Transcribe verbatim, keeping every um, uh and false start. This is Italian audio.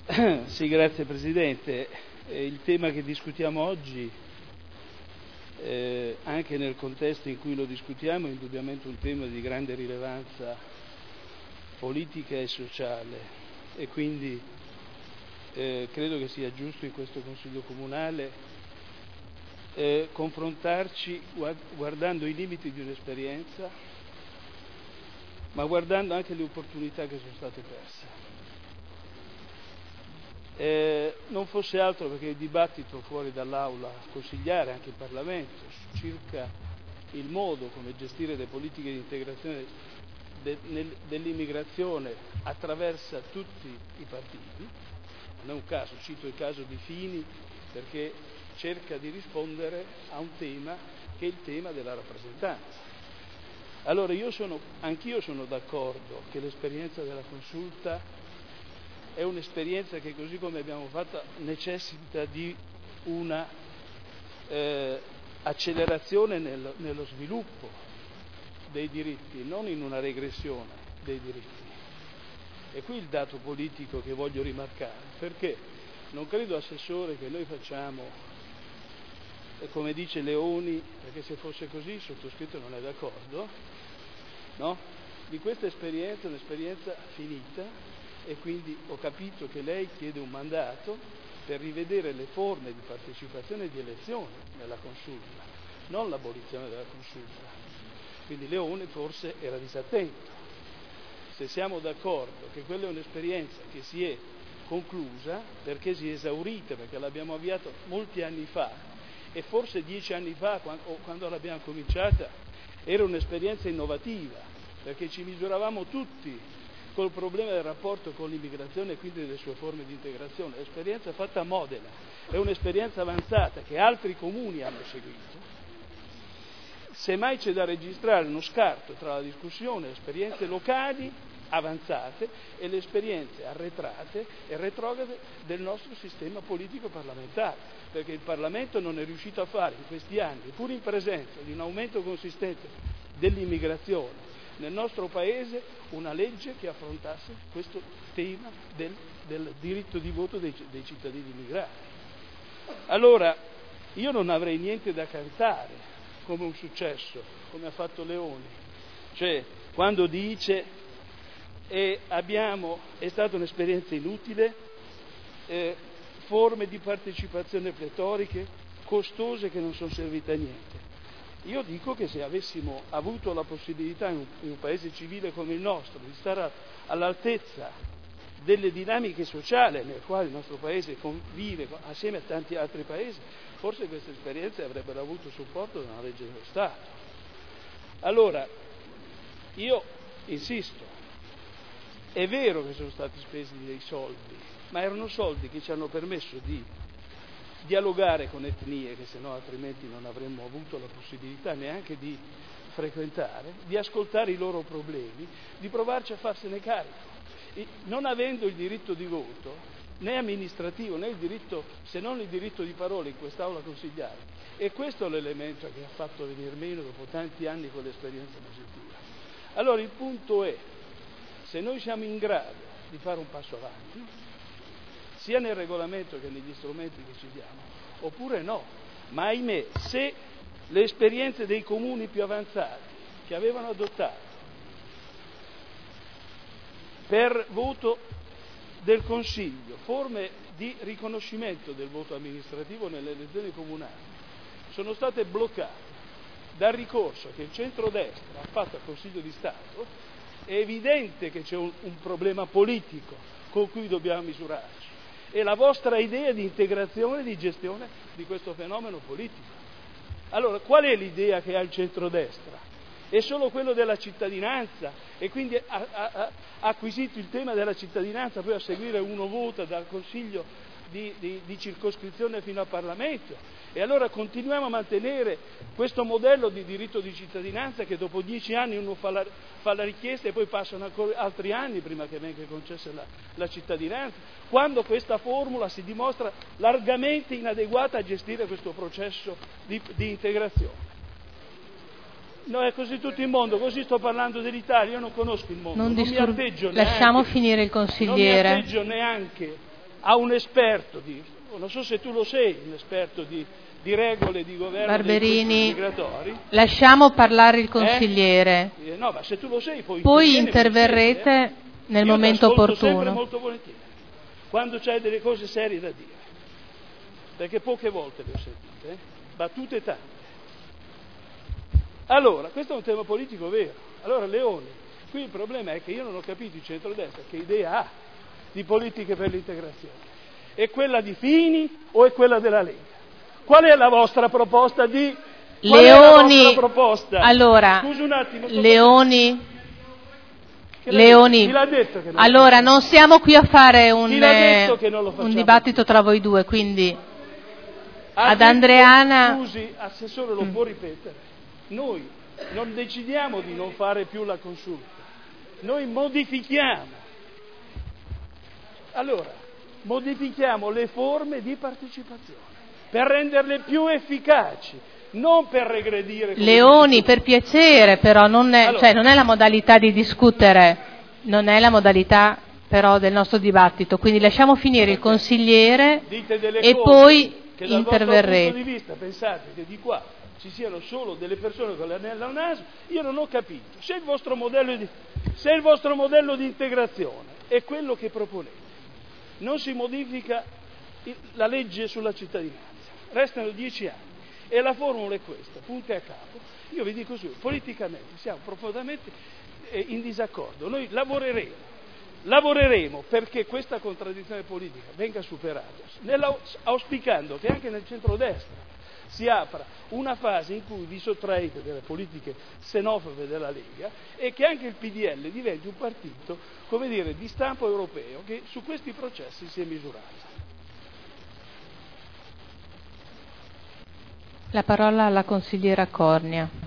Sì, grazie Presidente. Eh, il tema che discutiamo oggi, eh, anche nel contesto in cui lo discutiamo, è indubbiamente un tema di grande rilevanza politica e sociale e quindi eh, credo che sia giusto in questo Consiglio Comunale eh, confrontarci guardando i limiti di un'esperienza, ma guardando anche le opportunità che sono state perse. Eh, non fosse altro perché il dibattito fuori dall'aula consigliare, anche in Parlamento, circa il modo come gestire le politiche di integrazione de, nel, dell'immigrazione attraversa tutti i partiti. Non è un caso, cito il caso di Fini perché cerca di rispondere a un tema che è il tema della rappresentanza. Allora io sono, anch'io sono d'accordo che l'esperienza della consulta è un'esperienza che, così come abbiamo fatto, necessita di una eh, accelerazione nel, nello sviluppo dei diritti, non in una regressione dei diritti. E qui il dato politico che voglio rimarcare, perché non credo, Assessore, che noi facciamo, eh, come dice Leoni, perché se fosse così il sottoscritto non è d'accordo, no? Di questa esperienza, un'esperienza finita, e quindi ho capito che lei chiede un mandato per rivedere le forme di partecipazione e di elezione nella consulta, non l'abolizione della consulta. Quindi Leone forse era disattento. Se siamo d'accordo che quella è un'esperienza che si è conclusa, perché si è esaurita, perché l'abbiamo avviata molti anni fa, e forse dieci anni fa, quando, quando l'abbiamo cominciata, era un'esperienza innovativa, perché ci misuravamo tutti col problema del rapporto con l'immigrazione e quindi delle sue forme di integrazione. L'esperienza fatta a Modena è un'esperienza avanzata che altri comuni hanno seguito. Semmai c'è da registrare uno scarto tra la discussione, le esperienze locali avanzate e le esperienze arretrate e retrograde del nostro sistema politico parlamentare, perché il Parlamento non è riuscito a fare in questi anni, pur in presenza di un aumento consistente dell'immigrazione nel nostro Paese, una legge che affrontasse questo tema del, del diritto di voto dei, dei cittadini immigrati. Allora, io non avrei niente da cantare come un successo, come ha fatto Leoni, cioè quando dice eh, abbiamo, è stata un'esperienza inutile, eh, forme di partecipazione pletoriche, costose che non sono servite a niente. Io dico che se avessimo avuto la possibilità in un, in un paese civile come il nostro di stare a, all'altezza delle dinamiche sociali nelle quali il nostro paese convive assieme a tanti altri paesi, forse queste esperienze avrebbero avuto supporto da una legge dello Stato. Allora, io insisto, è vero che sono stati spesi dei soldi, ma erano soldi che ci hanno permesso di dialogare con etnie che se no altrimenti non avremmo avuto la possibilità neanche di frequentare, di ascoltare i loro problemi, di provarci a farsene carico. E non avendo il diritto di voto, né amministrativo, né il diritto, se non il diritto di parola in quest'aula consigliare, e questo è l'elemento che ha fatto venir meno dopo tanti anni quell'esperienza positiva. Allora il punto è, se noi siamo in grado di fare un passo avanti, sia nel regolamento che negli strumenti che ci diamo, oppure no. Ma ahimè, se le esperienze dei comuni più avanzati che avevano adottato per voto del Consiglio forme di riconoscimento del voto amministrativo nelle elezioni comunali sono state bloccate dal ricorso che il centrodestra ha fatto al Consiglio di Stato, è evidente che c'è un, un problema politico con cui dobbiamo misurarci. E la vostra idea di integrazione e di gestione di questo fenomeno politico. Allora, qual è l'idea che ha il centrodestra? È solo quello della cittadinanza e quindi ha, ha, ha acquisito il tema della cittadinanza, poi a seguire uno vota dal Consiglio di, di, di circoscrizione fino al Parlamento. E allora continuiamo a mantenere questo modello di diritto di cittadinanza che dopo dieci anni uno fa la, fa la richiesta e poi passano ancora altri anni prima che venga concessa la, la cittadinanza, quando questa formula si dimostra largamente inadeguata a gestire questo processo di, di integrazione. No, è così tutto il mondo, così sto parlando dell'Italia, io non conosco il mondo, non, non distur- mi atteggio lasciamo neanche, finire il consigliere. Non mi atteggio neanche a un esperto, di, non so se tu lo sei, un esperto di, di regole di governo Barberini, dei migratori. Lasciamo parlare il consigliere. Eh? No, ma se tu lo sei, poi, poi interverrete eh? nel Io momento opportuno. sempre molto volentieri, quando c'hai delle cose serie da dire, perché poche volte le ho sentite, eh? battute tante. Allora, questo è un tema politico vero. Allora, Leoni, qui il problema è che io non ho capito il centrodestra che idea ha di politiche per l'integrazione. È quella di Fini o è quella della Lega? Qual è la vostra proposta di... Qual Leoni, è la vostra proposta? allora, Scusi un attimo. Leoni... Leoni, non allora non siamo qui a fare un, eh, un dibattito tra voi due, quindi ha ad detto, Andreana... Scusi, Assessore, lo mm. può ripetere? Noi non decidiamo di non fare più la consulta, noi modifichiamo. Allora, modifichiamo le forme di partecipazione per renderle più efficaci, non per regredire. Leoni, per piacere, però non è, allora, cioè, non è la modalità di discutere, non è la modalità però del nostro dibattito, quindi lasciamo finire il consigliere e poi che interverrete. Dal vostro punto di vista pensate che di qua ci siano solo delle persone con l'anello al naso, io non ho capito. Se il vostro modello di, se il vostro modello di integrazione è quello che proponete, non si modifica la legge sulla cittadinanza, restano dieci anni. E la formula è questa, punto e a capo. Io vi dico subito, politicamente siamo profondamente eh, in disaccordo. Noi lavoreremo, lavoreremo perché questa contraddizione politica venga superata, nella, auspicando che anche nel centrodestra si apra una fase in cui vi sottraete delle politiche xenofobe della Lega e che anche il P D L diventi un partito, come dire, di stampo europeo che su questi processi si è misurato. La parola alla consigliera Cornia.